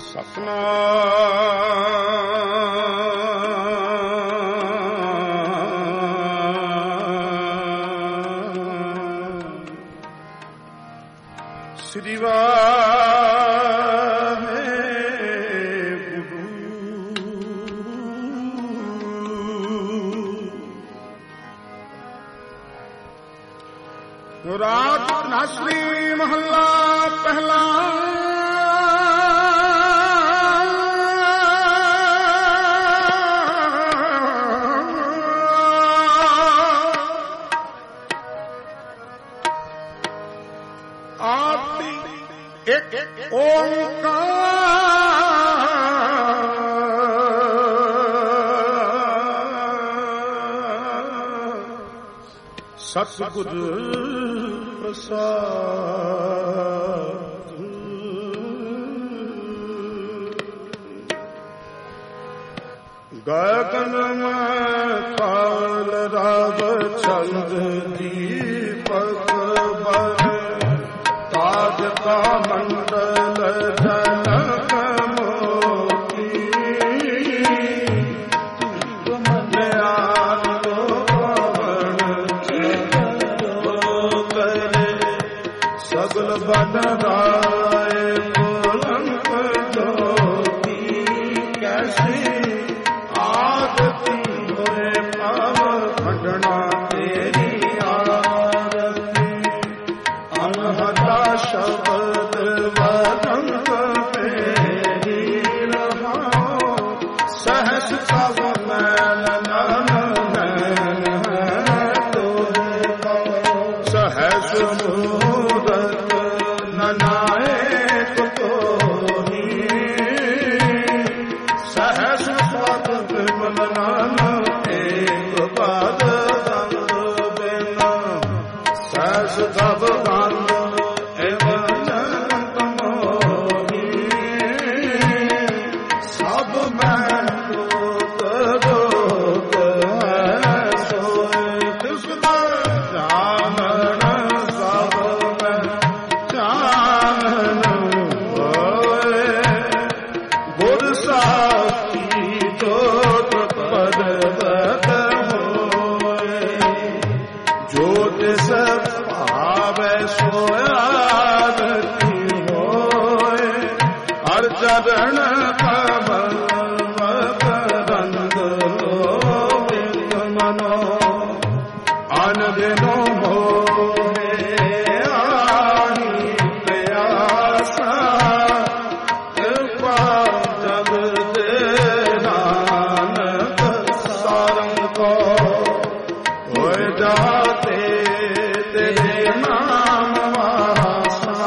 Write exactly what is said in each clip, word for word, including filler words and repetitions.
ਸ੍ਰੀ ਵਾਹਿਗੁਰੂ। ਰਾਗ ਧਨਾਸਰੀ ਮਹੱਲਾ ਪਹਿਲਾ। ਇੱਕ ਓਂਕਾਰ ਸਤਿਗੁਰ ਪ੍ਰਸਾਦ। ਗਗਨ ਮੈਂ ਕਾਲ ਰਵ ਚੰਦ ਦੀਪਕ ਬਰ ਤਾਜ ਕਾ ਮੰਡਲ ਜਨਕ ਮੋਤੀ। ਤੁਮਨਿਆਨ ਲੋ ਪਵਨ ਚਲੋ ਕਰੇ ਸਗਲ ਬਨ ਰਾਏ ਬੁਲੰਦ ਜੋਤੀ। ਕੈਸੀ ਆਦਤੀ ਹੋਏ ਪਵ ਖੰਡਣਾ ਤੇਰੀ ਆਰਤੀ। ਅਨਹਤਾ ਸ਼ਬਦ ਵਦੰਤ ਤੇਰੀ ਰਹਾਉ। ਸਹਸ ਸਭ ਮੈਲ ਨਨ ਨੈਣ ਹੈ ਤੋਰੇ ਕਉ। ਸਹਸ ਮੂਰਤ ਨਨਾਇਕ ਤੋਹੀ। ਸਹਸ ਪਦ ਬਿਮਲ ਨਨ ਏਕ ਪਦ ਦੰਦ ਬਿਨ। ਸਹਸ ਤਬ ਬੰਦ ਚਰਨ ਕਮਲ ਮਕਰੰਦ ਲੋਭਿਤ ਮਨੋ। ਅਨ ਦਿਨੋ ਮੋਹੇ ਆਈ ਪਿਆਸਾ। ਕਿਰਪਾ ਜਗ ਦੇ ਨਾਨਕ ਸਾਰੰਗ ਕੋ। ਹੋਏ ਜਾਤੇ ਤੇਰੇ ਨਾਮ ਵਾਸਾ।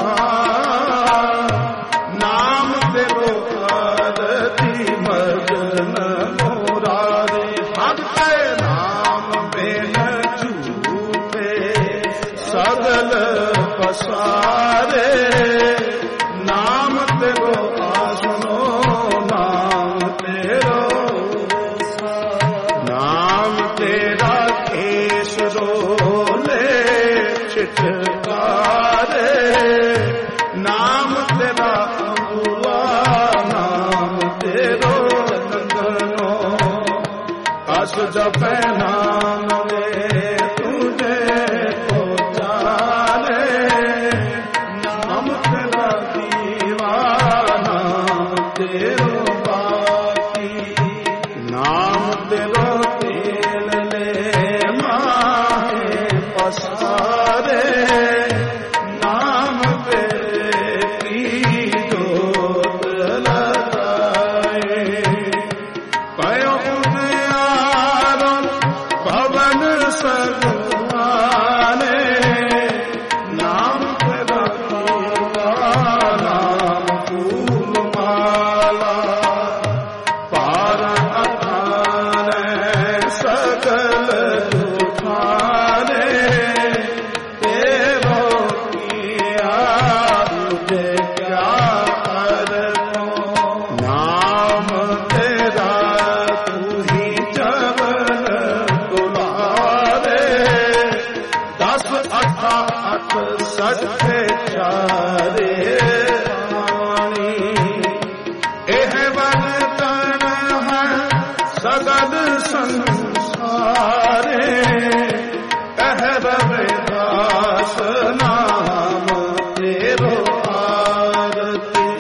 ਨਾਮ ਤੇਰੋ ਆਰਤੀ ਮਗਨ ਮੁਰਾਰੇ। ਹਰ ਕੇ ਨਾਮ ਬਿਨ ਝੂਠੇ ਸਗਲ ਪਸਾਰੇ। ਨਾਮ ਤੇਰੋ ਆਸਨੋ ਨਾਮ ਤੇਰੋ। ਨਾਮ ਤੇਰਾ ਕੇਸ ਰੋਲੇ ਛਿਟਕਾਰੇ। ਨਾਮ ਤੇਰਾ ਨਾਮ ਤੇਰੋ ਨੰਦਨੋ। ਅਸ ਜਪੈ ਨਾਮ ਵੇ ਤੁਝੇ ਕੋ ਚਾਲੇ। ਨਾਮ ਤੇਰਾ ਦੀਵਾ ਨਾਮ ਤੇਰੋ ਬਾਤੀ। ਨਾਮ ਤੇਰੋ ਤੇਲ ਲੈ ਮਾਹੇ ਪਸਾਰੇ। ਨਾਮ ਤੇਰੀ ਜੋਤ ਲਗਾਏ। ਪਇਓ ਉਨਿਆਰੋ सगल संसारे कह रविदास नाम तेरो आरती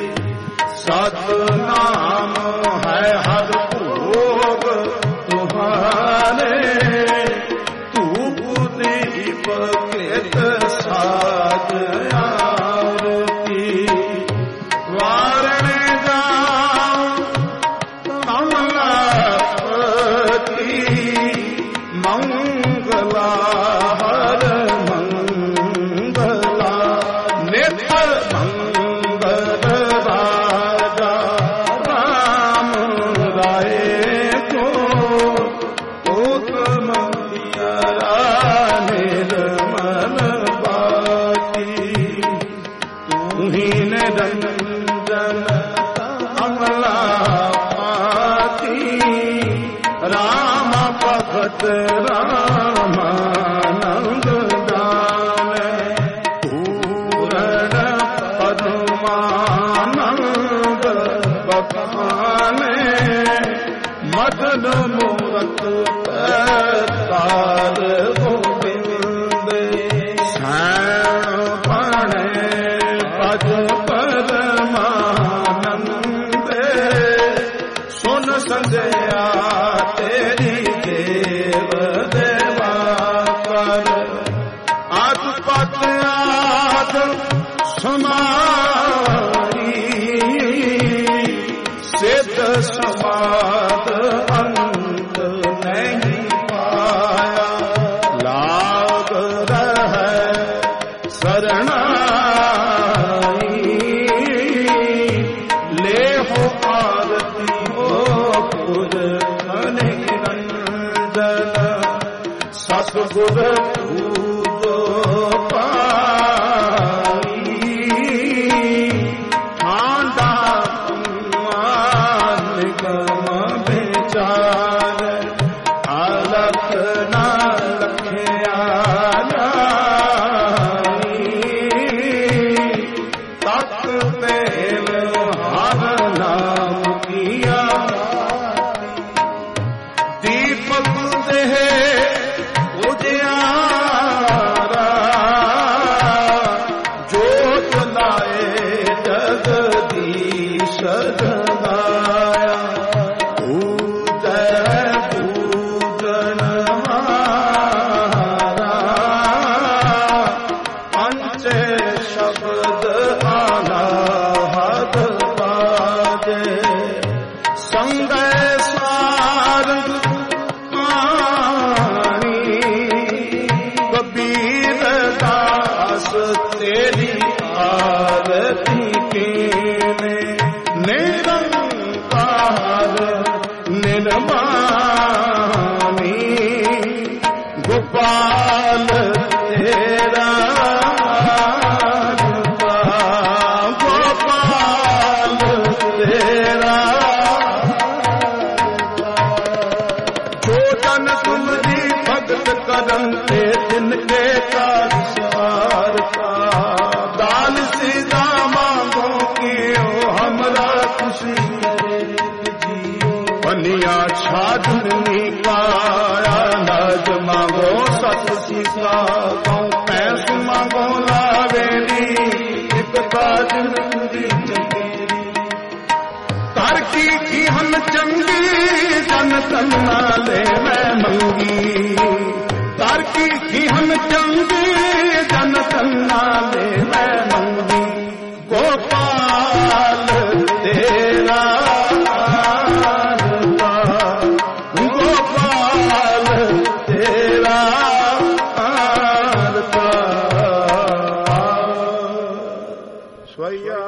सतनाम है हर भोग तुम्हारे धूप दीप कृत साध आरती वारण जाओ कमलापति मंगला हर मंगला नित मंगल राजा राम राय को उत्तम पियरा निर्मल बाकी तुम्ही निरंजन अमलापति राम भगत रामानंद दान पूरण पद्मानंद बखाने मदन मूरत तार गोविंद सैण पणे पद परमानंद सुन संजया तेरी देव देवा कर आद पद आद समारी सिद्ध समाद अंत नहीं पाया लाग रहे शरणाई ले हो आरती हो पुर निरंजन सतगुर पूजो पाई ठांडा मान गम विचार अलख न लखया तक तेल हर नाम किया दीपक देह उजियारा जोत लाए जगदीश जगाया पूजय पूजन हारा पंच शब्द आलाहद बाजे संग सारंग कबीर दास तेरी आरती के निरंकार निर्मानी गोपाल तेरा गोपाल तेरा छोटन तुमरी भगत करम ते तिनके काज सवार का दान सीधा मांगो कि ओ हमरा खुशी बनिया छादनी काया नाज मांगो सत सीसा कौ पैस मांगो लावेली एक काज नंदी चंगेरी कर की की हम चंगी जन तन नाले मैं मंगी कर की की हम चंगी जन तन नाले मैं मंगी गोपाल तेरा गोपाल तेरा स्वैया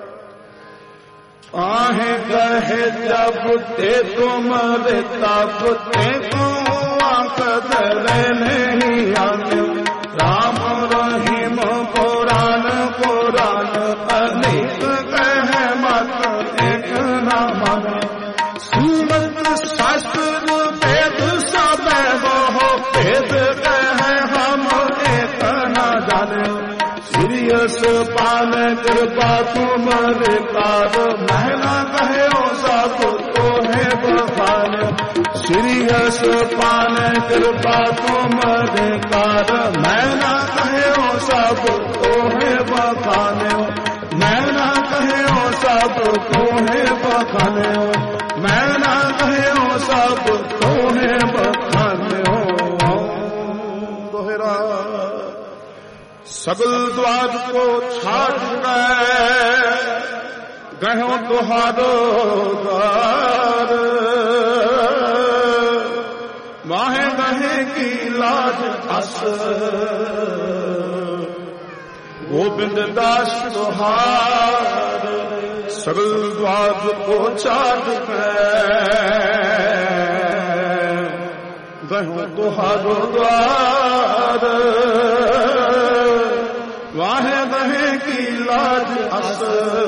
आहे कहे जब ते तुम तब ते तुम कदर नहीं आने राम रहीम पुराण पुराण अनेक कहे मत एक न माने सूरत शास्त्र वेद सब वो वेद कहे हम एक न जाने सिरियस पाल कृपा तुम्हारे कार महला कहो सब तो है बखान श्री हस पान कृपा तुमरे कार मैं ना कहे हो सब तोहे बखाने हो मैं ना कहे हो सब तोहे बखाने हो मैं ना कहे हो सब तोहे बखाने हो दोहरा सगल द्वार को छाट गए गहो तुहारो द्वार माहे गहे की लाज अस गोविंद दास तुहार सगल द्वार को छाट गए गहो तुहारो द्वार वाहे बहे की लाज अस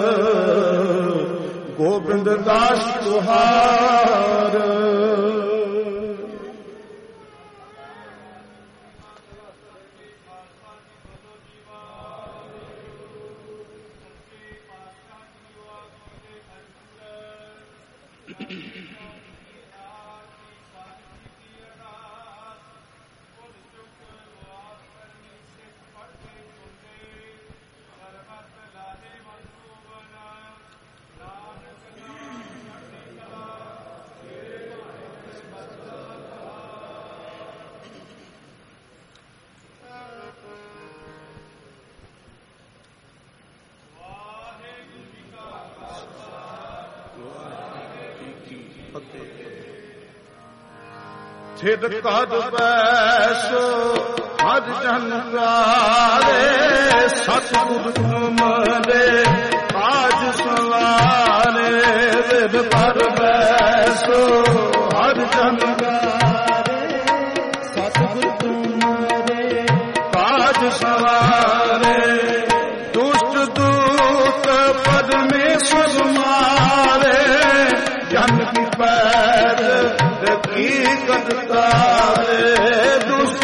गोविंद दास तुहार छिद कद बैसो हर जन गारे सतगुरु तुमरे काज सवारे रिद पर बैसो हर जन गारे सतगुरु तुमरे काज सवारे दुष्ट दूत परमेश्वर मारे जन की पैर की करतारे दुष्ट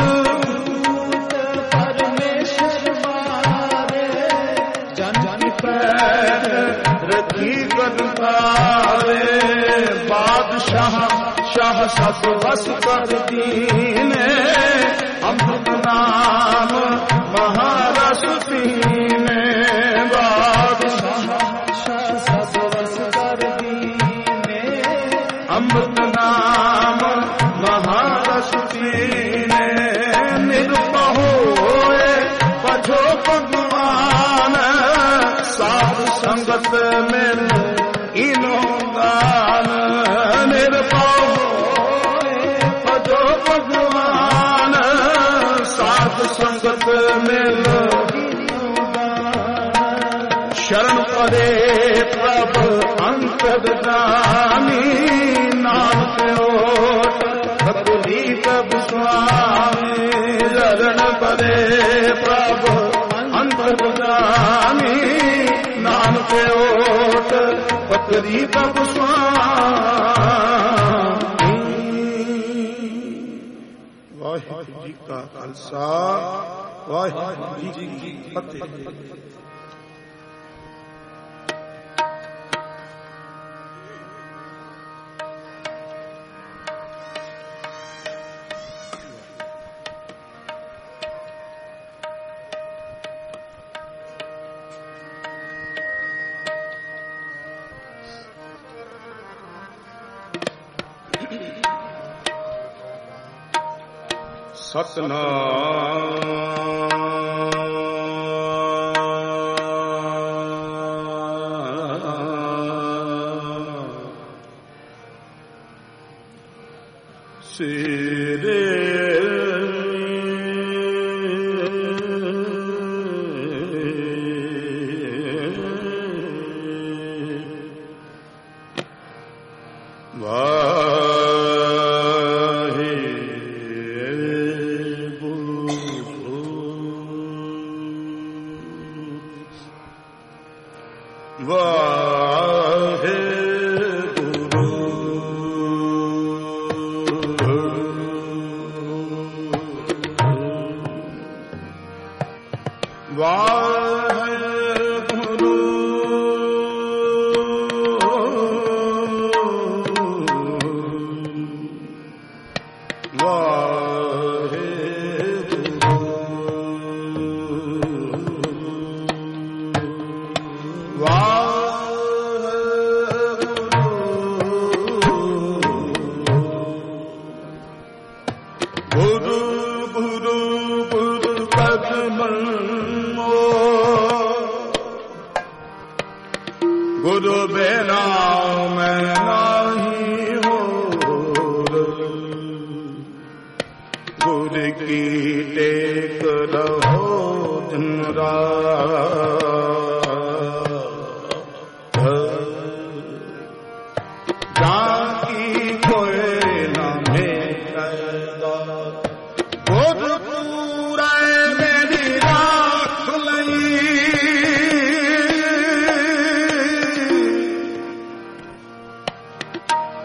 परमेश्वर मारे जन की पैर रखी करतारे बादशाह शाह सब बस कर दीने अमृत नाम महारस पीने बादशाह शाह सब बस कर दीने अमृत नाम महारस पीने निर्भय होए पछो भगवान साध संगत में इनो गान निर्भय होए पछो भगवान साध संगत में शरण परे प्रभु अंतर्यामी नाम ओट प्रभु स्वामी शरण परे प्रभु अंतर्यामी नाम के ओट पकड़ी प्रभु स्वामी। वाहिगुरु जी का खालसा वाहिगुरु जी की फतेह। सतनाम सिरे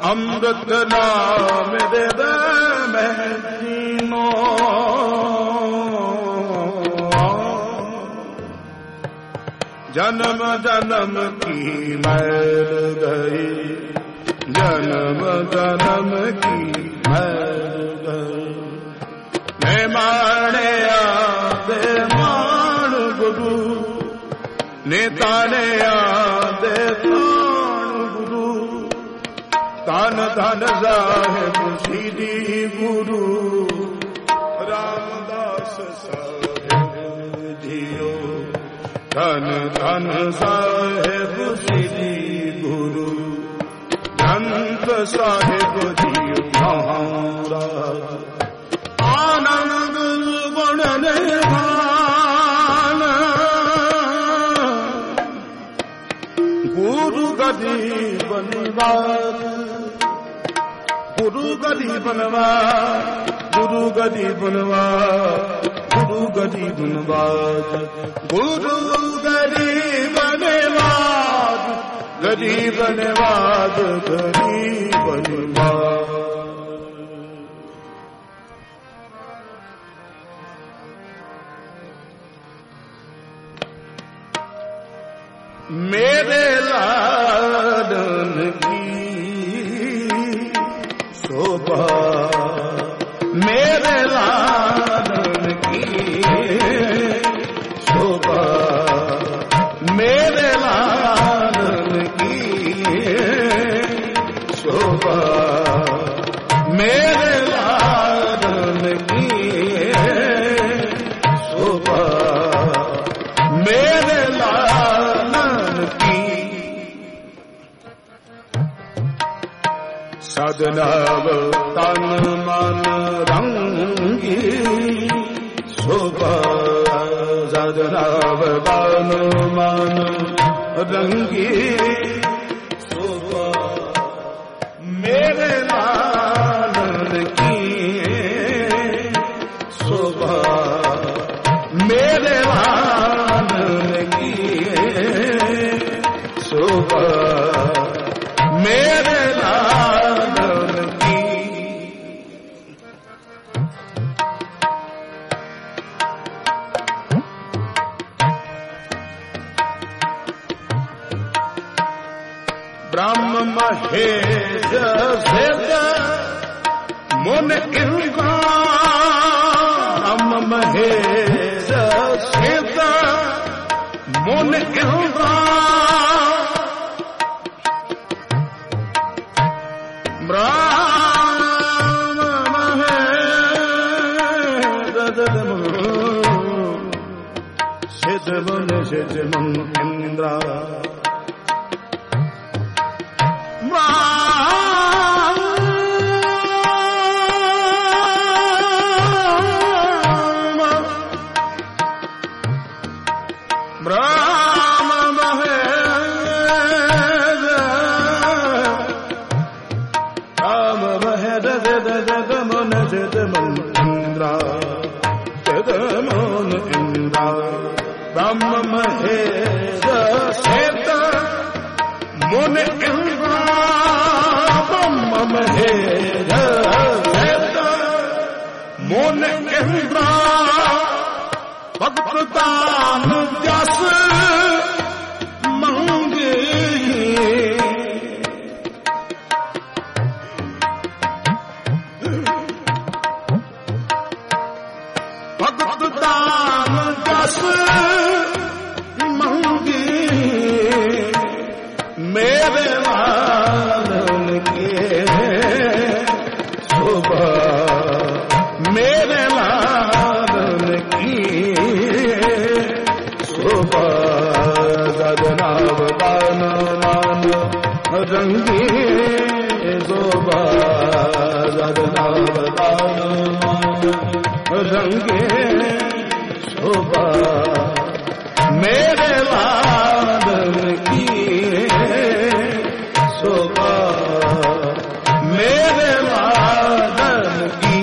अमृत नाम दे दे मैं जीनो जन्म जन्म की मैल गई जन्म जन्म की मैल गई मैं माने आदे मान गुरु नेता ने आदे तान गुरु तान धन साहेब श्री गुरु रामदास साहेब जियो धन धन साहेब श्री गुरु संत साहेब जियो महाराज आनंद गुण निधान गुरु गदी बनवास गुरु गदी बनवास गुरु गदी बनवास गुरु गदी बनवास गुरु गदी बनवास गदी बनवास गदी बनवास मेरे लाडन की शोभा मेरे लाडन की शोभा मेरे लाडन की शोभा मेरे लाडन की शोभा मेरे सदनव तन मन रंगी शोभा सदनव तन मन रंगी शोभा मेरे लालन की शोभा मेरे लालन की शोभा मेरे ब्रह्म महेश सिद्ध मुन इंद्रा ब्रह्म महेश सिद्ध मुन इंद्रा ब्रह्म महेश सिद्ध मुन सिद्ध मुन इंद्रा ब्रह्म महेश राम महेश सिद्ध मुन सिद्ध मुन इंद्रा सिद्ध मुन इंद्रा ब्रह्म महेश सिद्ध मुन इंद्रा ब्रह्म महेश सिद्ध मुन इंद्रा भक्त दान जस मंगे भक्त दान जस मंगे मेरे लालन के शोभा मेरे लालन की शोभा सदनाव दान मान रंगी शोभा सदनाव दान मान रंगे शोभा मेरे लालन की शोभा मेरे लालन की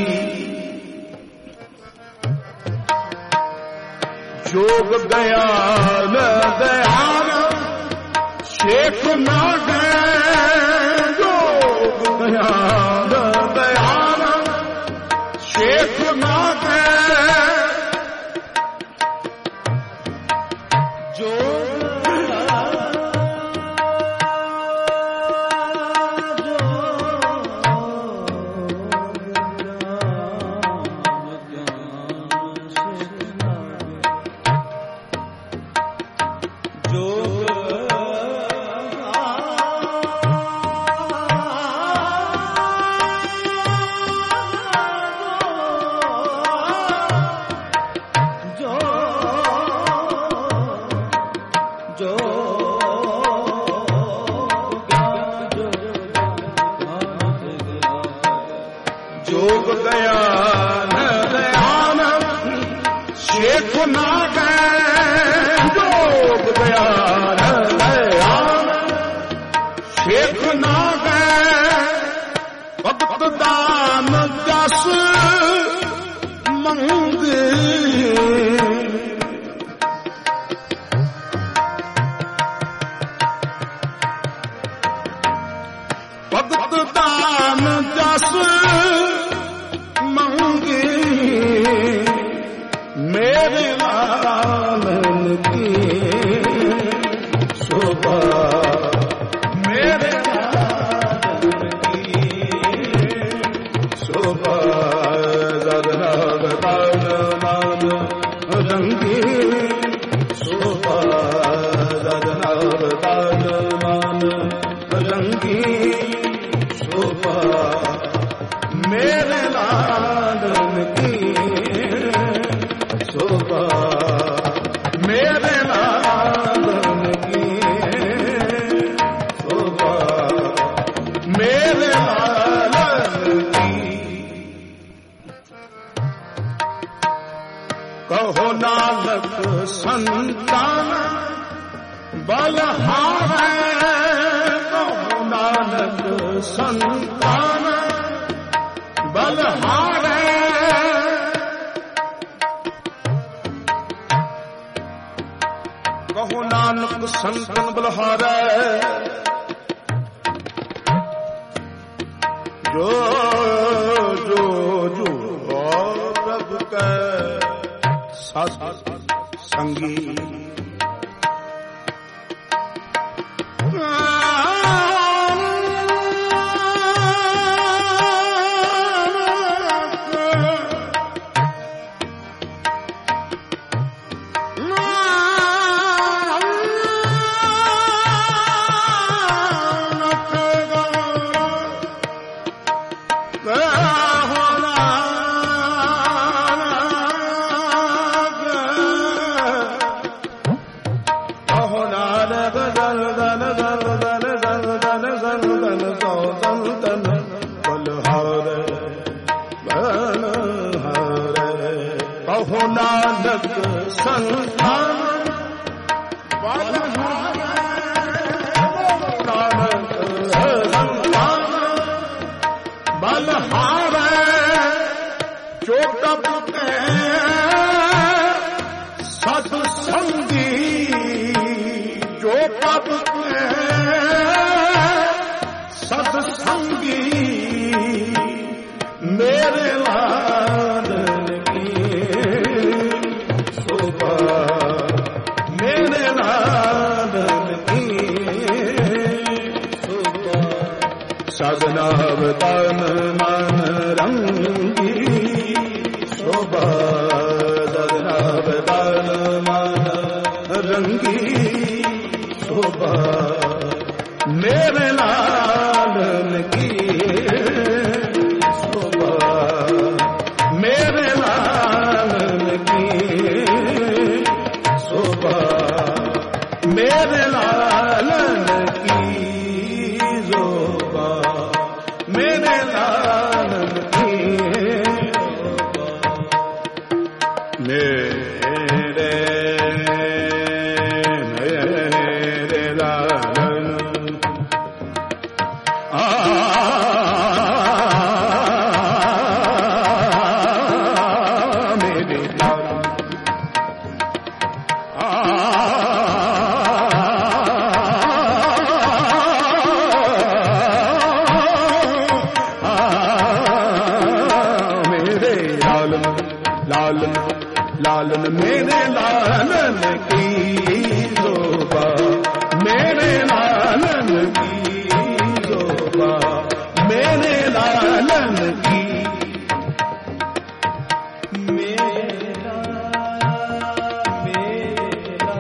जोग दयाल दयाल शेख ना गए जोग दयाल दयाल शेख नागे जोग दयाल दयाल शेख नागे जोग दयाल दयाल शेख नागे भगत दान दस मंगे भगत दान दस मेरे लालन की शोभा मेरे लालन की शोभा जगन्नाथ मान रंगी शोभा जगन्नाथ मान रंगी शोभा मेरे लालन की शोभा मेरे लालन की शोभा मेरे लालन की कहो नानक संतान बलहार कहो नानक संतान बलहार कहो नानक संतन बलहारै जो जो जो रब कै सत संगी कहो नानक संतान नानक संतान बलहार चोटप के सत्संगी चोटप के सत्संगी मेरे लालन की शोभा मेरे लालन की शोभा सगना तन मन रंगी शोभा सगना तन मन रंगी शोभा मेरे लालन की मेरे लालन की शोभा मेरे लालन की शोभा मेरे लालन की मेरे मेरे लालन आ लालन लालन मेरे लालन की शोभा, मेरे लालन की शोभा, मेरे लालन की, मेरा मेरा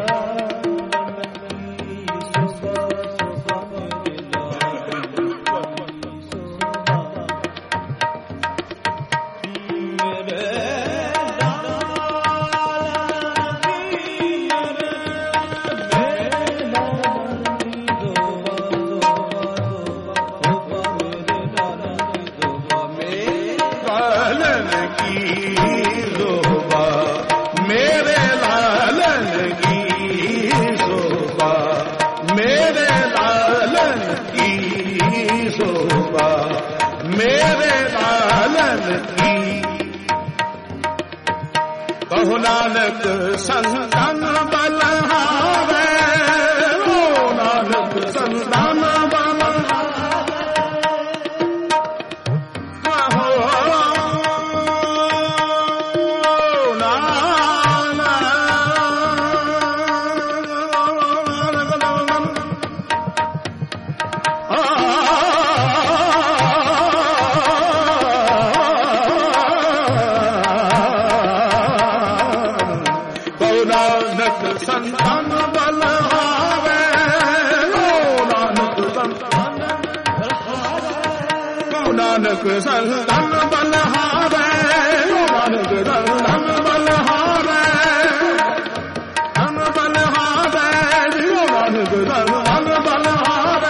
बहु नानक संतन बलहारे, ओ नानक संतन संतन बलहारे, ओ नानक संतन बलहारे, ओ नानक संतन बलहारे, ओ नानक संतन बलहारे, धन बलहारे, ओ नानक संतन बलहारे।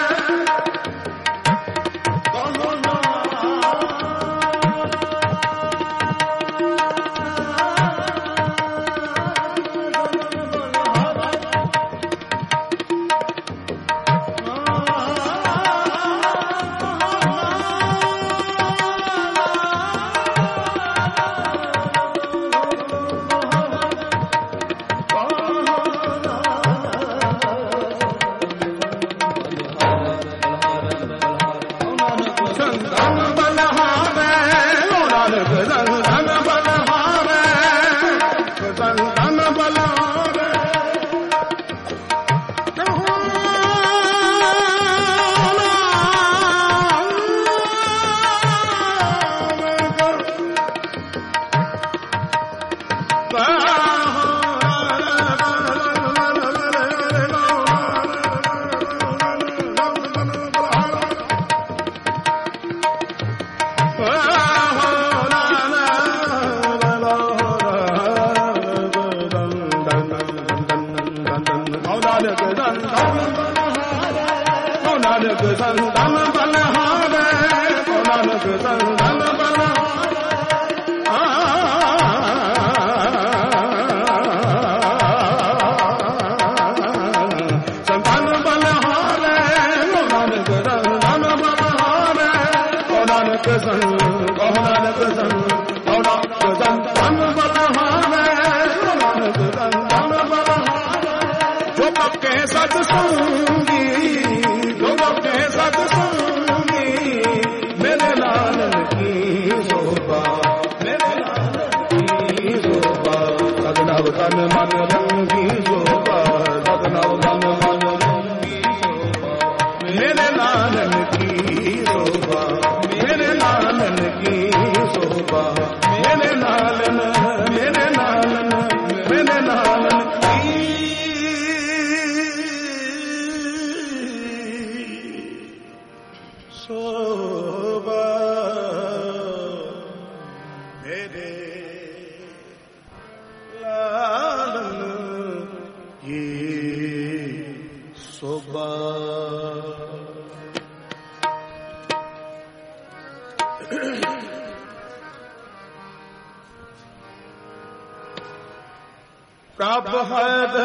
प्रभ हर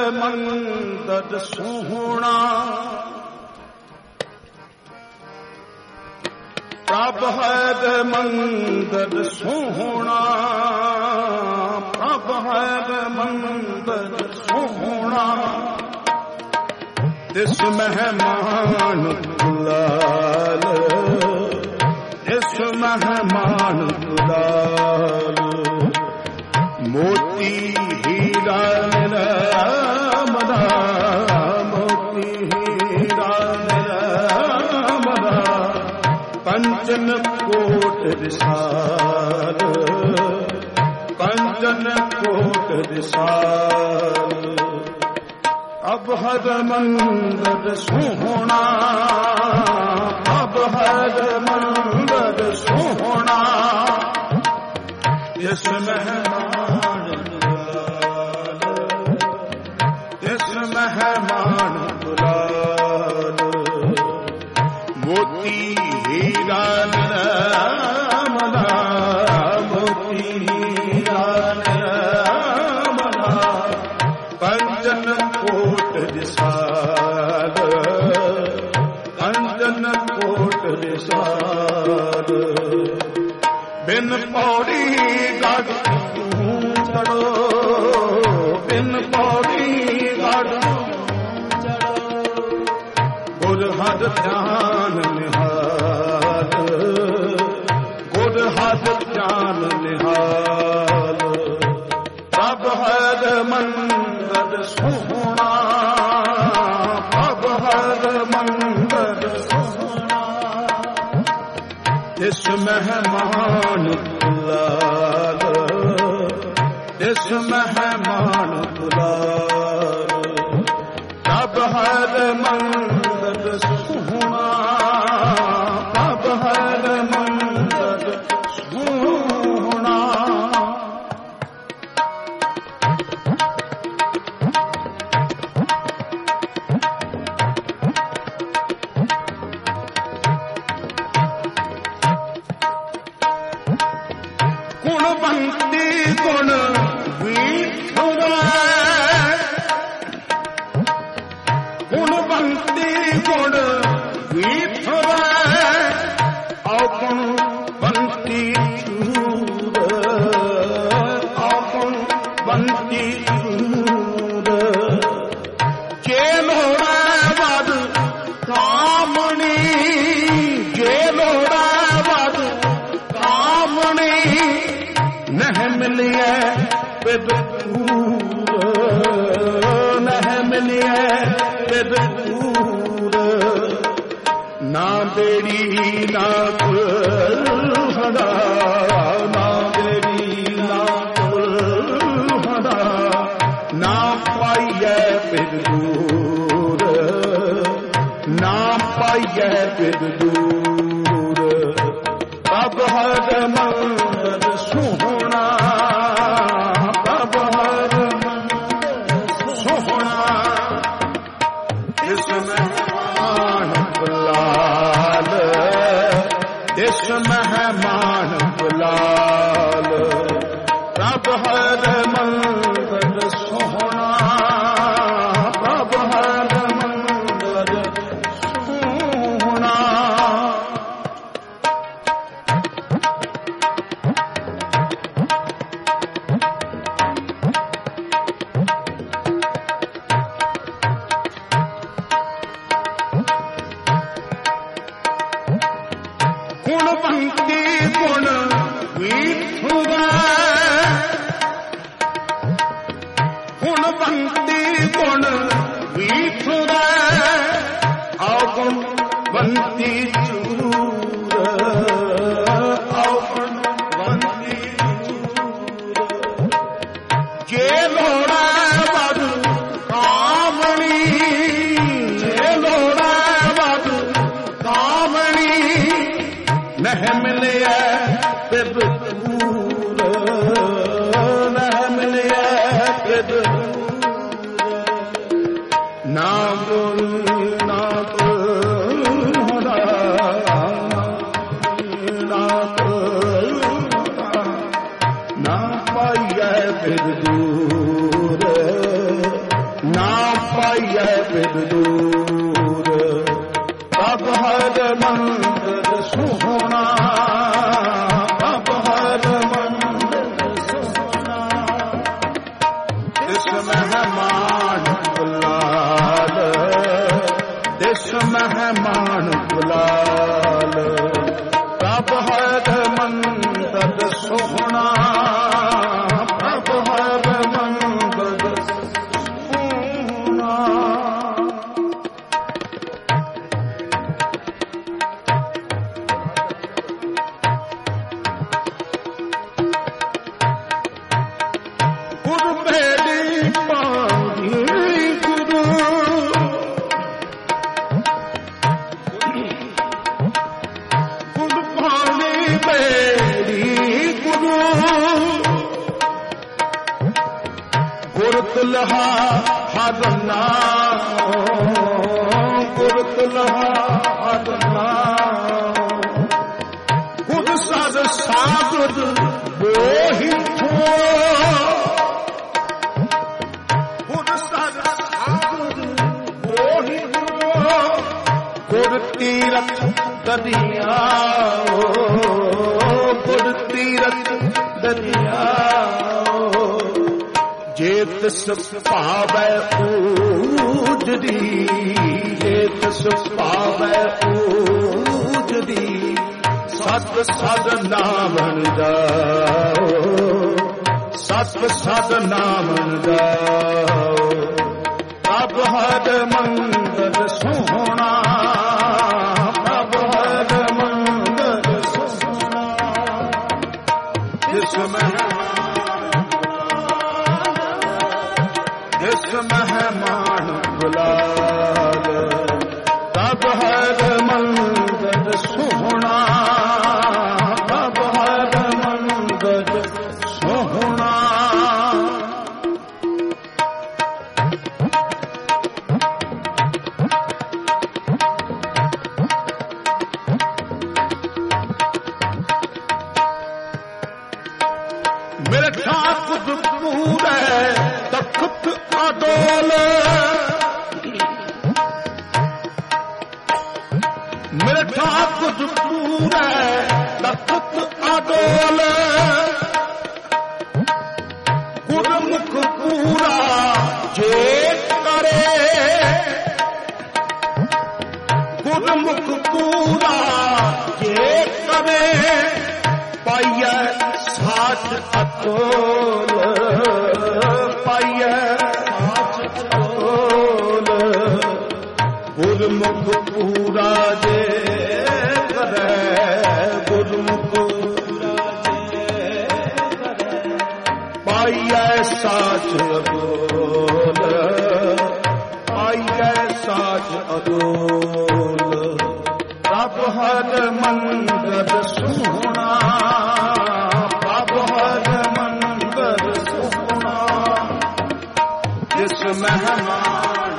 मंदद सोहना, प्रभ हर मंदद सोहना, प्रभ हर मंदद सोहना, तिस मेहमान दुलाल, तिस मेहमान दुलाल, मोती हीरा निर्मला, मोती हीरा निर्मला, कंचन कोट विशाल, कंचन कोट विशाल। अब हर मंदिर सोहना, अब हर मंदिर सोहना, इस मेहमान दुलाल, इस मेहमान दुलाल। मोती हीरा निर्मला, मोती हीरा निर्मला, कंचन कोट विशाल, कंचन कोट विशाल। बिन पौड़ी गढ़ तूं चढ़ो, बिन पौड़ी गढ़ चढ़ो, गुर हर ध्यान निहाल, गुर हर ध्यान निहाल। अब हर मंदिर सोहना, अब हर मंदिर सोहना, इस मेहमान दुलाल, इस मेहमान दुलाल। अब हर मंदिर सोहना, अब हर मंदिर सोहना। गुणवंती गुण विठुरा, गुणवंती गुण विठुरा, गुणवंती चूर, गुणवंती चूर। जेलोड़ा वद कामणी, जेलोड़ा वद कामणी, नह मिलिए विदूर, नह मिलिए विदूर। ना बेड़ी ना कुल्हड़ा, ना बेड़ी ना कुल्हड़ा, ना पाइए विदूर, ना पाइए विदूर। अब हर मंदिर सोहना, अब हर मंदिर सोहना, इस मेहमान दुलाल, इस मेहमान दुलाल। अब हर मंदिर सोहना, अब हर मंदिर सोहना। गुणवंती गुण विठुरा, गुणवंती गुण विठुरा, अवगुणवंती चूर, अवगुणवंती चूर। जेलोड़ा वद कामणी, जेलोड़ा वद कामणी, नह मिलिए विदूर, नह मिलिए विदूर। ना गुर ना कुल्हड़ा, ना कुल्हड़ा, ना पाइए विदूर, ना पाइए विदूर। अब हर मंदिर सोहना, अब हर मंदिर सोहना, इस मेहमान दुलाल, इस मेहमान दुलाल। अब हर मंदिर सोहना, अब हर ਨੇੜੀ ਗੁਰੂ ਗੁਰ ਤੁਲਹਾ ਹਰ ਨਾਮ ਗੁਰ ਤੁਲਹਾ ਹਰ ਨਾਮ ਗੁਰ ਸਦ ਸਾਗਰ ਬੋਹਿ ਥੋ ਗੁਰ ਸਦ ਸਾਗਰ ਬੋਹਿ ਥੋ ਗੁਰ ਤੀਰਥ ਦਰਿਆ ਗੁਰ ਤੀਰਥ ਦਰਿਆ ਜੇ ਤਿਸ ਭਾਵੈ ਊਜਦੀ ਜੇ ਤਿਸ ਭਾਵੈ ਊਜਦੀ ਸਤ ਸਦ ਨਾਮਨ ਜਾਓ ਸਤ ਸਦ ਨਾਮਨ ਜਾਓ ਪ੍ਰਭ ਹਰ ਮੰਗਲ ਸੋਹਣਾ ਪ੍ਰਭ ਹਰ ਮੰਗਲ ਸੋਹਣਾ ਜਿਸ ਜਿਸ ਮਹਿਮਾਨ ਗੁਲਾਲ ਪ੍ਰਭ ਹਰ ਮੰਗਲ ਸੋਹਣਾ ਪ੍ਰਭ ਹਰ ਮੰਗਲ ਸੋਹਣਾ ਮੇਰੇ ਠਾਕੁਰ ਪੂਰੇ ਤਖਤ ਅਡੋਲ ਮੇਰੇ ਠਾਕੁਰ ਪੂਰੇ ਤਖਤ ਅਡੋਲ ਗੁਰਮੁਖ ਪੂਰਾ ਜੇ ਕਰੇ ਗੁਰਮੁਖ ਪੂਰਾ ਜੇ ਕਰੇ ਪਾਈਐ ਸਾਚ ਅਟੋਲ ਪਾਈਐ ਸਾਚ ਅਟੋਲ ਗੁਰਮੁਖ ਪੂਰਾ ਜੇ ਕਰੇ ਗੁਰਮੁਖ ਪੂਰਾ ਜੇ ਕਰੇ ਪਾਈਐ ਸਾਚ ਅਟੋਲ ਪਾਈਐ ਸਾਚ ਅਟੋਲ ਪ੍ਰਭ ਹਰ ਮੰਗਲ ਸੋਹਣਾ ਪ੍ਰਭ ਹਰ ਮੰਗਲ ਸੋਹਣਾ ਜਿਸ ਮਹਿਮਾਨ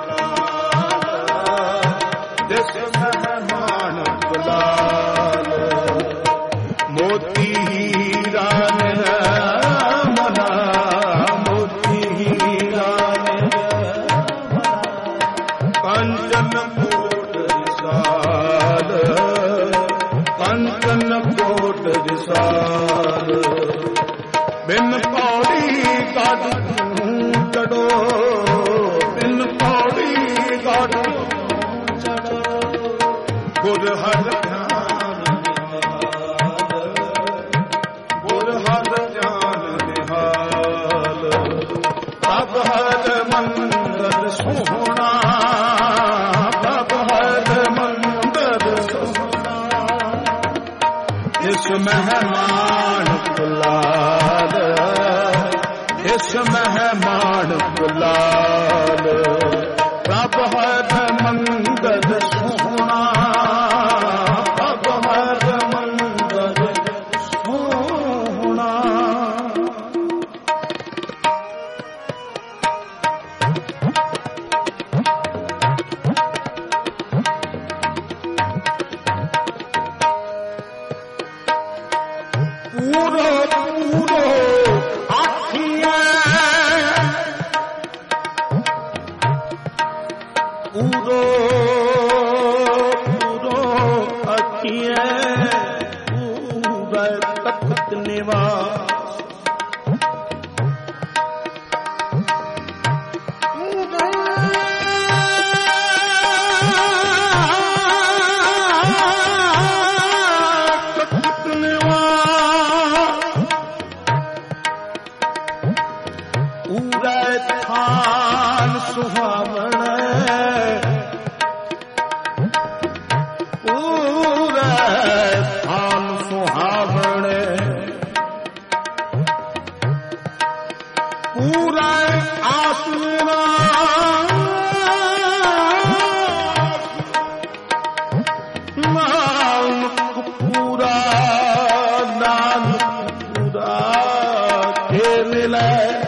ਜਿਸ ਮਹਿਮਾਨ ਗੁਲਾਲ ਮੋਤੀ ਹੀਰਾ ਨੇ ਮਨਾ ਮੋਤੀ ਹੀਰਾ ਨੇ ਕੰਚਨ ਕੋਟ ਵਿਸਾਲ ਕੰਚਨ ਕੋਟ ਵਿਸਾਲ ਬਿਨ ਪੌੜੀ ਕੱਢ ਤੂੰ ਚੜੋ ਬਿਨ ਪੌੜੀ ਕੱਢ ਚੜੋ ਗੁਰ ਹਰ ਧਿਆਨ ਨਿਹਾਲ ਗੁਰ ਹਰ ਧਿਆਨ ਨਿਹਾਲ ਪ੍ਰਭ ਹਰ ਮੰਗਲ ਸੋਹਣਾ ਪ੍ਰਭ ਹਰ ਮੰਗਲ ਸੋਹਣਾ ਜਿਸ ਮਹਿਮਾਨ ਗੁਲਾਲ ਜਿਸ ਮਹਿਮਾਨ ਗੁਲਾਲ ਪ੍ਰਭ ਹਰ ਮੰਗਲ ਸੋਹਣਾ ਪ੍ਰਭ ਹਰ ਮੰਗਲ ਸੋਹਣਾ ਪੂਰੋ ਪੂਰੋ ਆਖੀਆਂ ਪੂਰੋ ਪੂਰੋ ਆਖੀਆਂ ਪੂਰਾ ਤਖਤ ਨਿਵਾਸ ਤਖਤ ਨਿਵਾਸ ਪੂਰਾ ਥਾਨ ਸੁਹਾਵਣਾ ਪੂਰਾ ਥਾਨ ਸੁਹਾਵਣੇ मिले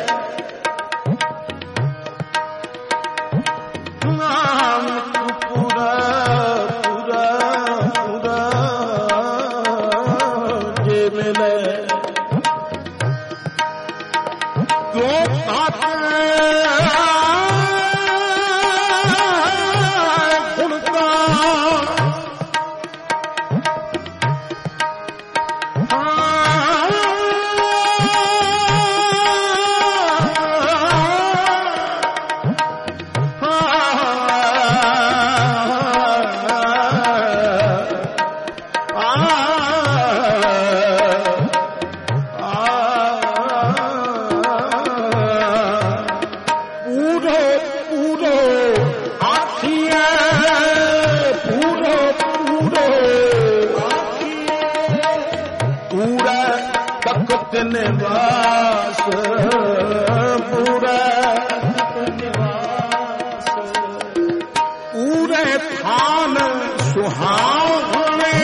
निवास पूरा पूरे थान सुहावने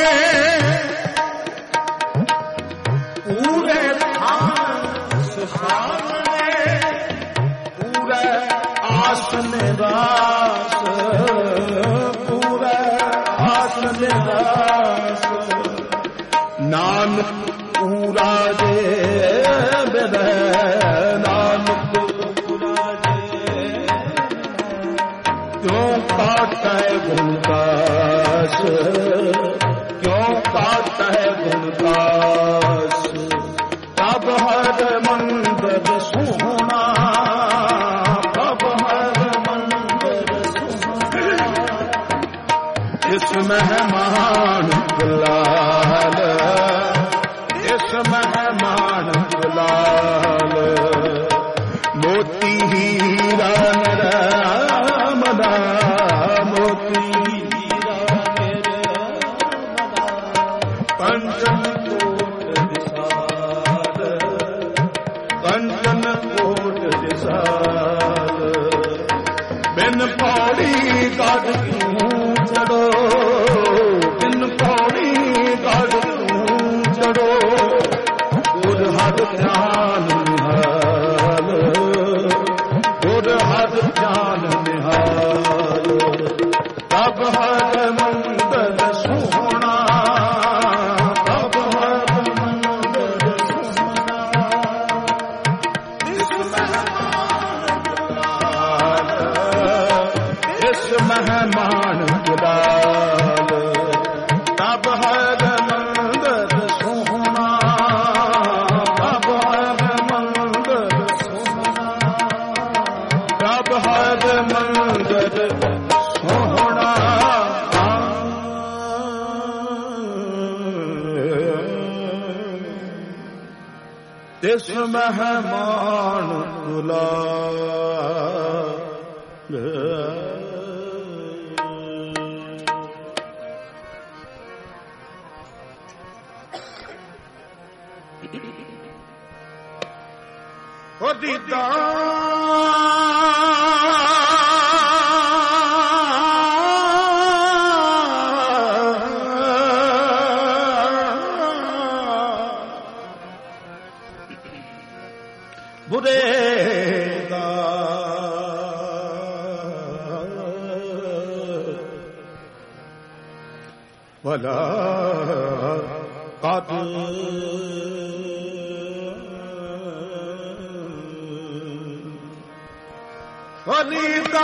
पूरे थान सुहावने पूरे आस निवास पूरा आस निवास नानक पूरा जे नानक पूरा जे क्यों काटा है गुणदास क्यों काटा है गुणदास तब हर मंदिर सोना तब हर मंदिर सोना इस मेहमान गुलाल इस मेहमान गुलाल मोती हीरा रामदा मोती हीरा कंचन कोट विशाल कंचन कोट विशाल बिन पौड़ी काट क्यों चढ़ो बिन पौड़ी काट क्यों चढ़ो गुर हर ध्यान निहाल गुर हर ध्यान निहाल तब हर मंदिर सोना तब हर मंदिर सोना इस मेहमान गुलाल इस मेहमान गुलाल तब हर मंदिर सोना तब हर मंदिर सोना तब हर मंदिर सोना इस मेहमान गुलाल हो दीदा बुरे दा भला कात फरीदा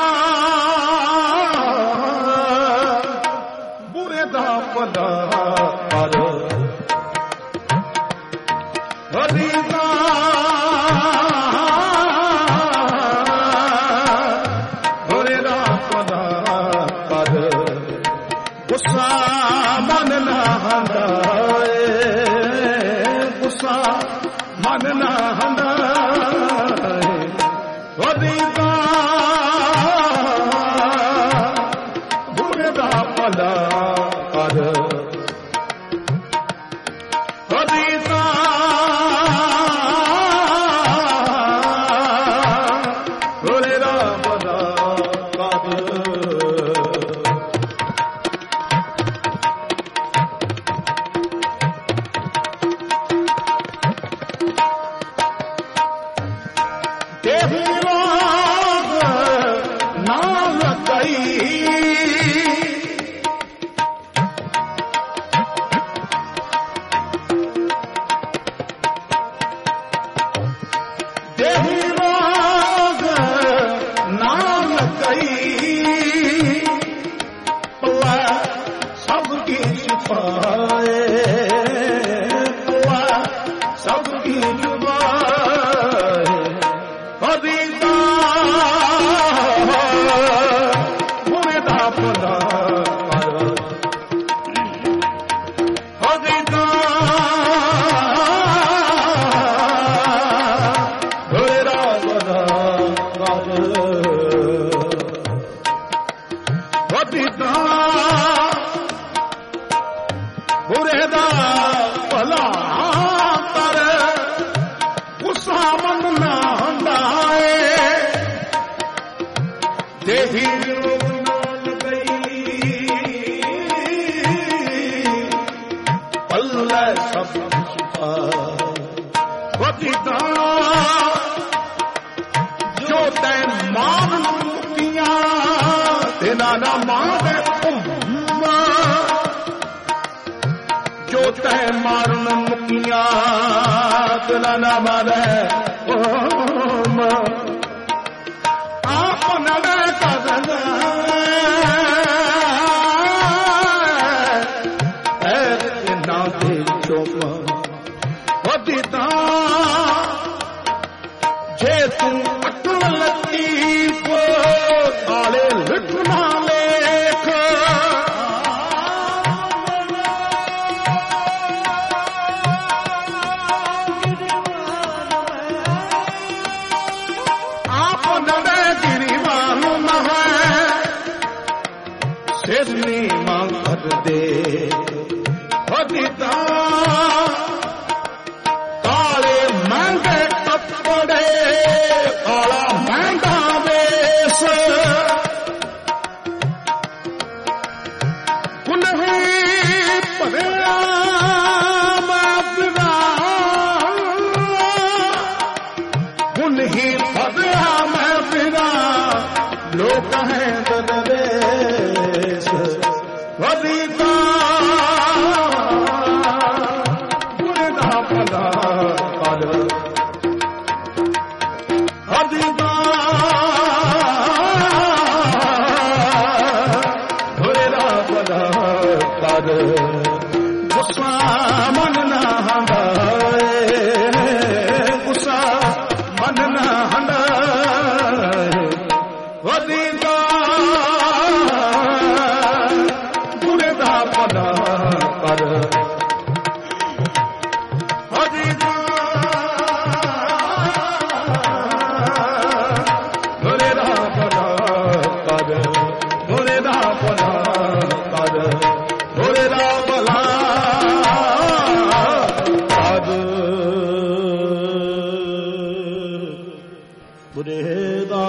बुरे दा भला कर फरीदा बुरे दा भला कर गुस्सा मन ना हंदाए गुस्सा मन ना हंदाए फरीदा बुरे दा भला कर फरीदा बुरे दा भला कर देही रोग नाम कई देही रोग नाम कई पल्ला सबकी छुपाए पल्ला सबकी छुपाए कविता बुरे दा पला कविता बुरे दा पला कविता बुरे दा भला कर गुस्सा मन ना हुंदा है देही रोग नाल गई पल्ले सब छुपा वतिता जो तै मान मुक्तियां तेना ना मान उम्मा जो तै मारन मुकिया तेरा ना मारे ओम आप नवे कदन ऐ ना दे चुम वदिता जे तू अटल लतीफ ताले लिखना लेख सिरनी मां कर दे वदिता काले महंगे कपड़े काला महंगा वेश कुन्ही भरिया मैं फिरा कुन्ही भरिया मैं फिरा लोग हैं दरवेश वदिता बुरे दा भला कर वदिता बुरे दा भला कर गुस्सा मन ना हंडाए गुस्सा मन ना हंडाए वदिता बुरे दा भला कर वदिता बुरे दा भला कर बुरे दा भला कर बुरे दा भला कर बुरे दा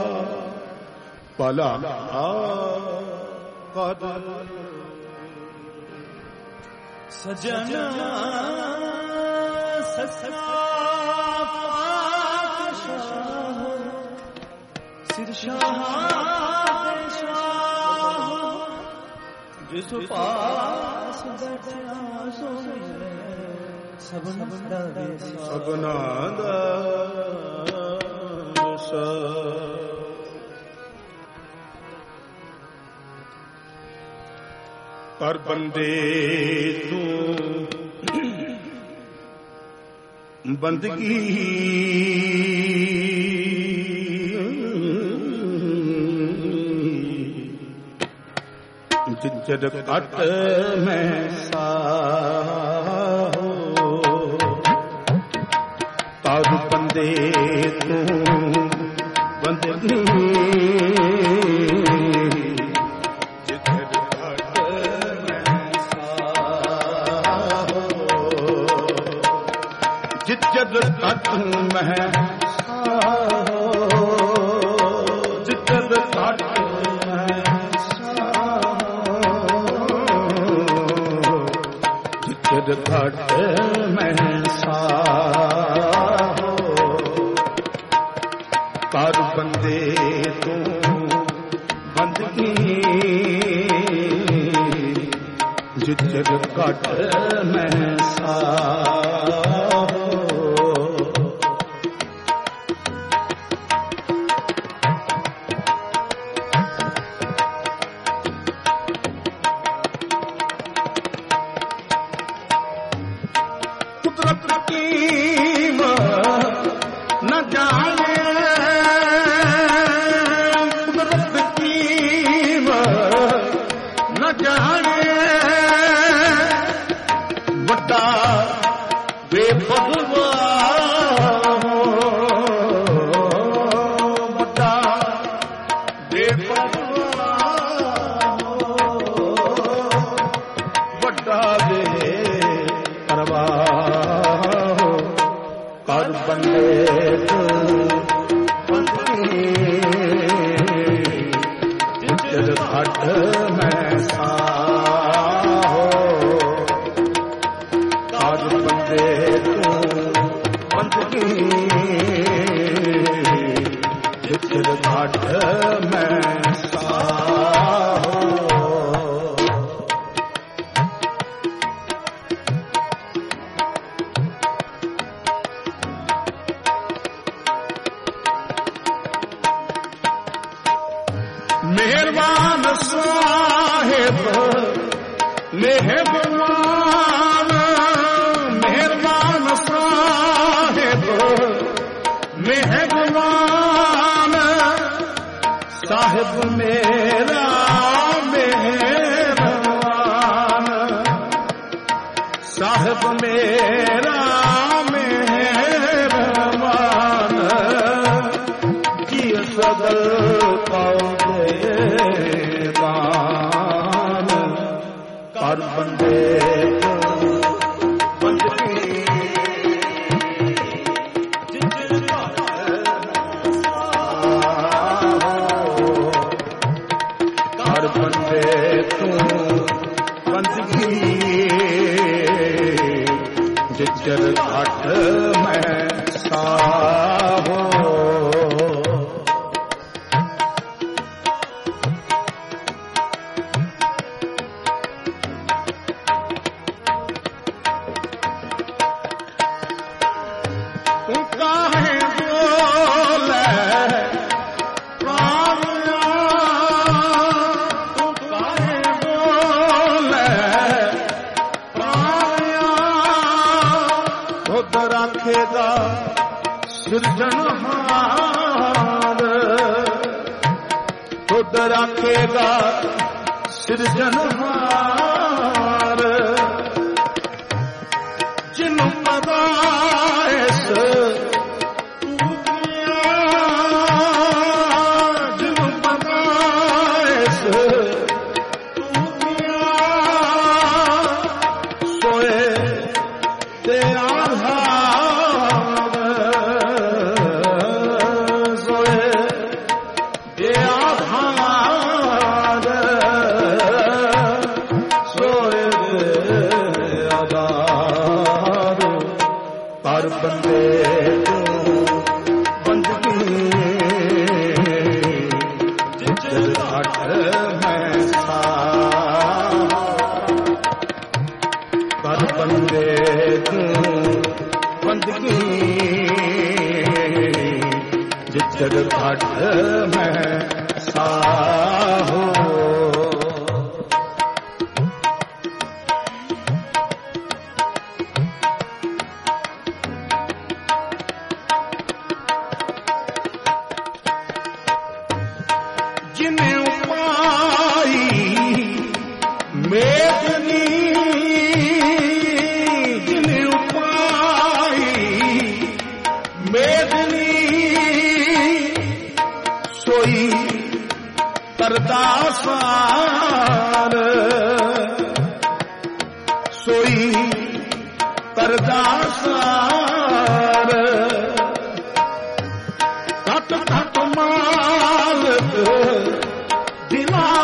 भला कर सजना ससरा पातशाह सिर शाह जिस पास बैठा सो सबना दे सबना दा पर बंदे तू बंदगी जिज्जर कट में साहो पर बंदे तू बंदगी जिज्जत कट में साहो जिज्जत कट में साहो जिज्जत कट में साहो ਘਟ ਮੈਂ ਸਾਹੋ। ਕੁਦਰਤ ਕੀਮ ਨਾ ਜਾਣੇ, ਕੁਦਰਤ ਕੀਮ ਨਾ ਜਾਣੇ, ਵੱਡਾ ਬੇਪਰਵਾਹ ਵੱਡਾ ਬੇਪਰਵਾਹ ਵੱਡਾ ਬੇਪਰਵਾਹ ਕਰ ਬੰਦੇ ਜਿੱਦ ਘਟ ਮੈਂ ਸਾਹੋ। ਕਰ ਬੰਦੇ ਤੂੰ ਬੰਦਗੀ ਜਿੱਦ ਘਟ ਮੈਂ ਸਾਹੋ। ਮਿਹਰਬਾਨ ਸਾਹਿਬ ਮਿਹਰਬਾਨ, ਮਿਹਰਬਾਨ ਸਾਹਿਬ ਮਿਹਰਬਾਨ, ਸਾਹਿਬ ਮੇਰਾ ਮਿਹਰਬਾਨ, ਸਾਹਿਬ ਮੇਰਾ ਮਿਹਰਬਾਨ, ਜੀ ਸਗਲ ਕਰ ਬੰਦੇ ਬੰਦਗੀ ਜਿੱਦ ਕਰ ਬੰਦੇ ਤੂੰ ਬੰਦਗੀ ਜਿੱਦ ਘਟ ਮੈਂ ਸਾਹੋ। ਰੱਖੇਗਾ ਸਿਰਜਣਹਾਰ, ਖੁਦ ਰੱਖੇਗਾ ਸਿਰਜਣਹਾਰ, ਜਿਹਨੂੰ ਪਤਾ ਇਸ ਜਿਹਨੂੰ ਪਤਾ ਇਸ ਸੋਏ ਤੇਰਾ ਬੰਦੇ ਤੂੰ ਬੰਦਗੀ ਜਿੱਦ ਘਟ ਮੈਂ ਸਾਹੋ। ਕਰ ਬੰਦੇ ਤੂੰ ਬੰਦਗੀ ਜਿੱਦ ਘਟ ਮੈਂ ਸਾਹੋ। ਜਿਨੇ ਉਪਾਈ ਮੇਦਨੀ, ਜਿਨੇ ਉਪਾਈ ਮੇਦਨੀ, ਸੋਈ ਕਰਦਾ ਸਾਰ, ਸੋਈ ਕਰਦਾ ਸਾਰ, ਘਟ ਘਟ ਮਾਲਕ ਦਿਲਾਂ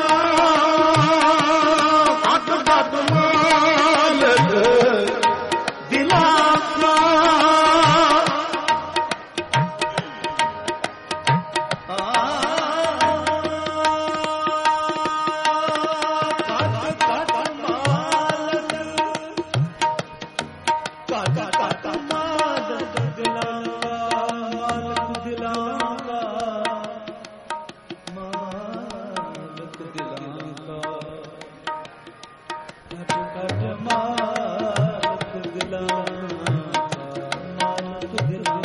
ਘਟ ਘਟ ਮਾਲਕ ਦਿਲਾਂ ਘਟ ਘਟ ਮਾਲਕ ਘਟ ਘਟ ਮਾਲਕ ਦਿਲਾਂ ਦਾ ਮਾਲਕ ਦਿਲਾਂ ਦਾ ਮਾਲਕ ਦਿਲਾਂ ਦਾ ਘਟ ਘਟ ਮਾਲਕ ਦਿਲਾਂ ਦਾ ਮਾਲਕ ਦਿਲਾਂ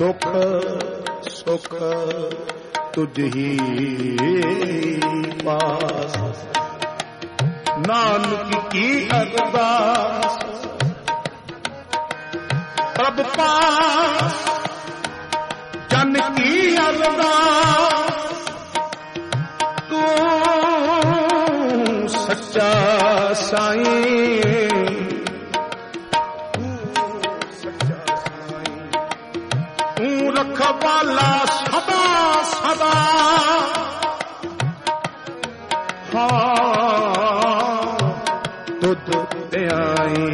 ਸੁਖ ਸੁਖ ਤੁਝ ਹੀ ਪਾਸ, ਨਾਨਕ ਕੀ ਅਰਦਾਸ ਪ੍ਰਭ ਪਾਸ, ਜਨ ਕੀ ਅਰਦਾਸ ਤੂੰ ਸੱਚਾ ਸਾਈਂ, ਰਖਵਾਲਾ ਸਦਾ ਸਦਾ, ਹਾਂ ਤੁਧ ਧਿਆਈ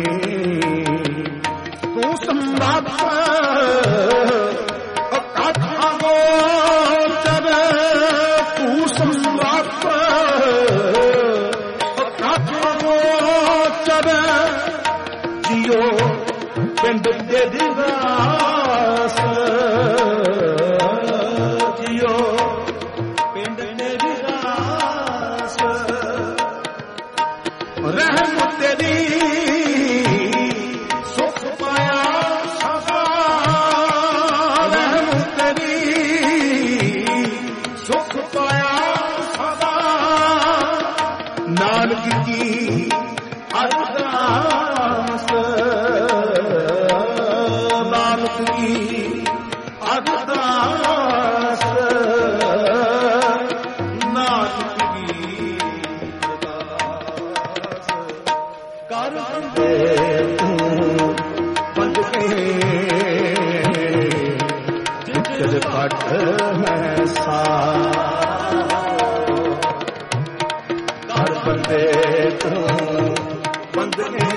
ਤੂੰ ਸੰਭਾਪ ਅਕਾਠਾ ਗੋਚਰ, ਤੂੰ ਸੰਭਾਪ ਅਕਾਠਾ ਗੋਚਰ, ਜਿਉ ਪਿੰਡ ਦੇ ਦਿਵਾਸ, ਜਿਉ ਪਿੰਡ ਦੇ ਦਿਵਾਸ, ਰਹਿਮ ਤੇਰੀ ਸੁਖ ਪਾਇਆ ਸਦਾ, ਰਹਿਮ ਤੇਰੀ ਸੁਖ ਪਾਇਆ ਸਦਾ, ਨਾਨਕ ਕੀ ਅਰਦਾਸ, ਨਾਨਕ ਕੀ ਅਰਦਾਸ, ਨਾਨਕ ਕੀ ਅਰਦਾਸ, ਕਰ ਬੰਦੇ ਤੂੰ ਬੰਦ ਕੇ ਜਿੱਤ ਘਟ ਮੈਂ ਸਾ, ਕਰ ਬੰਦੇ ਤੂੰ ਬੰਦ ਕੇ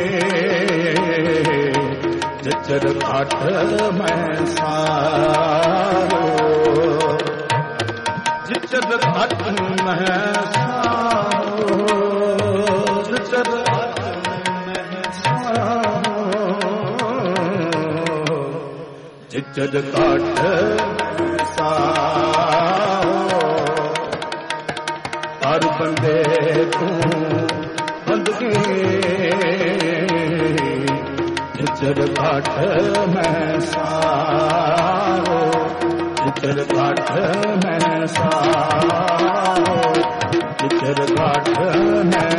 ਜਿੱਤ ਘਟ ਮੈਂ ਸਾਰੋ, ਜਿੱਤ ਘਟ ਮੈਂ ਸਾਰੋ, ਜਿੱਤ ਘਟ ਮੈਂ ਸਾਰੋ, ਜਿੱਤ ਘਟ ਸਾਰੋ, ਹਰ ਬੰਦੇ ਤੂੰ ਬੰਦਗੀ ਜਿੱਤ ਘਟ ਮੈਂ ਸਾਰੋ, ਜਿੱਤ ਘਟ ਮੈਂ ਸਾਰੋ, ਜਿੱਤ ਘਟ ਮੈਂ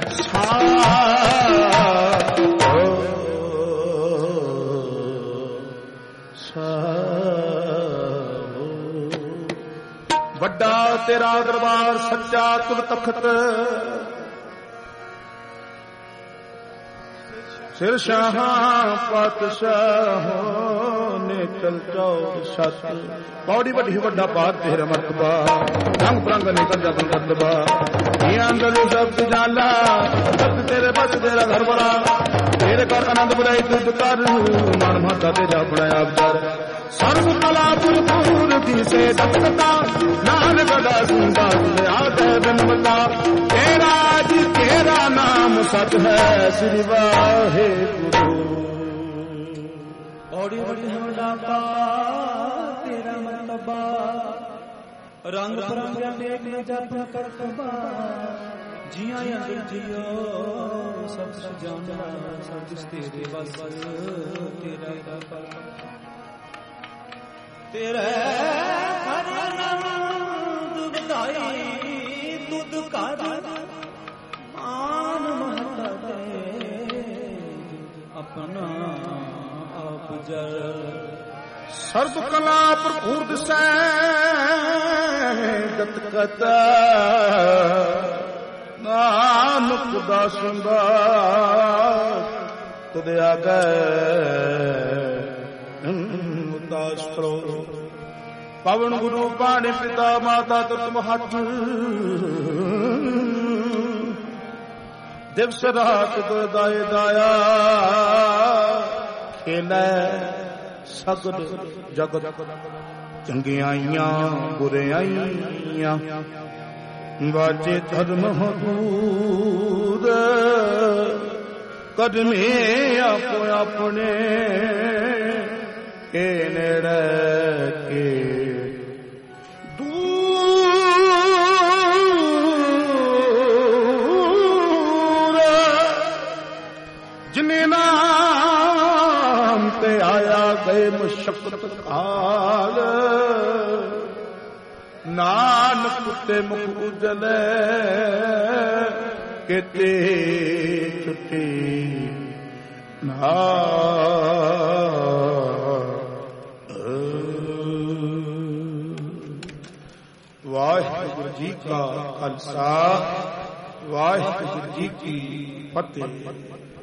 ਸਾਰੋ, ਸਾਰੋ। ਵੱਡਾ ਤੇਰਾ ਦਰਬਾਰ ਸੱਚਾ ਤੁਧ ਤਖਤ, ਸਿਰ ਸ਼ਾਹਾਂ ਪਾਤਸ਼ਾਹੋਂ ਨੇ ਚਲ ਚੌਦ ਸੱਤ, ਬੌੜੀ ਵੱਡੀ ਵੱਡਾ ਪਾਰ ਤੇਰਾ ਮਰਤਬਾ, ਰੰਗ ਪ੍ਰੰਗ ਨੇ ਕਰ ਜਤਨ ਕਰਦਬਾ, ਇਹ ਅੰਦਰ ਸਭ ਜਾਲਾ ਸਭ ਤੇਰੇ ਬਸ ਤੇਰਾ ਘਰ ਬੜਾ, ਤੇਰੇ ਕਰ ਆਨੰਦ ਬੁਲਾਈ ਤੁਧ ਕਰ, ਮਨ ਮਾਤਾ ਤੇਰਾ ਬਣਾਇਆ ਅਵਤਾਰ, ਸਰਬ ਕਲਾ ਭਰਪੂਰ ਦਿਸੇ ਦਤਕਤਾ, ਨਾਨਕ ਦਾ ਸੁੰਦਾ ਆਦੇ ਬਿਨਮਤਾ, ਤੇਰਾ ਜੀ ਤੇਰਾ ਨਾਮ ਸਤ ਹੈ ਸ੍ਰੀ ਵਾਹਿਗੁਰੂ। ਬੜੀ ਬੜੀ ਹਮਦਾ ਤੇਰਾ ਮਰਤਬਾ, ਰੰਗ ਪਰੰਗਿਆਂ ਦੇ ਇੱਕ ਜਪ ਕਰਤਬਾ, ਜੀਆਂ ਅੰਦਰ ਜੀਓ ਸਭ ਸੁਜਾਨਾ, ਸਭ ਕੁਛ ਤੇਰੇ ਬਸ ਤੇਰਾ ਦਾਤਾ, ਤੇਰੇ ਹਰ ਆਨੰਦ ਵਧਾਈ ਤੁਧ ਕਰ, ਮਾਨ ਮਹਤਾ ਤੇ ਆਪਣਾ ਆਪ ਜਲ, ਸਰਬ ਕਲਾ ਭਰਪੂਰ ਦਿਸੈ ਗਤ ਕਤਾ, ਨਾਨਕ ਦਾ ਸੰਦਾਸ ਤੁਧ ਆਗੈ ਉਦਾਸ ਕਰੋ, ਪਵਨ ਗੁਰੂ ਪਾਣੀ ਪਿਤਾ ਮਾਤਾ ਤੁਤ ਮਹਤ, ਦਿਵਸ ਰਾਤ ਦਾਇ ਦਾਇਆ, ਖੇਲੈ ਸਗਲ ਜਗਤ, ਚੰਗਿਆਈਆਂ ਬੁਰਿਆਈਆਂ, ਵਾਜੇ ਧਰਮ ਹਦੂਰ, ਕਦਮੇ ਆਪੋ ਆਪਣੇ, ਕੇ ਨੇੜੇ ਕੇ ਦੂਰ, ਜਿਨੇ ਨਾਮ ਤੇ ਆਇਆ ਗਏ ਮੁਸ਼ਕਤ ਕਾਲ, ਨਾਨਕ ਤੇ ਮੁਖ ਉਜਲੇ ਕਿਤੇ ਛੁੱਟੀ ਨਾ। ਵਾਹਿਗੁਰੂ ਜੀ ਕਾ ਖਾਲਸਾ, ਵਾਹਿਗੁਰੂ ਜੀ ਕੀ ਫਤਿਹ।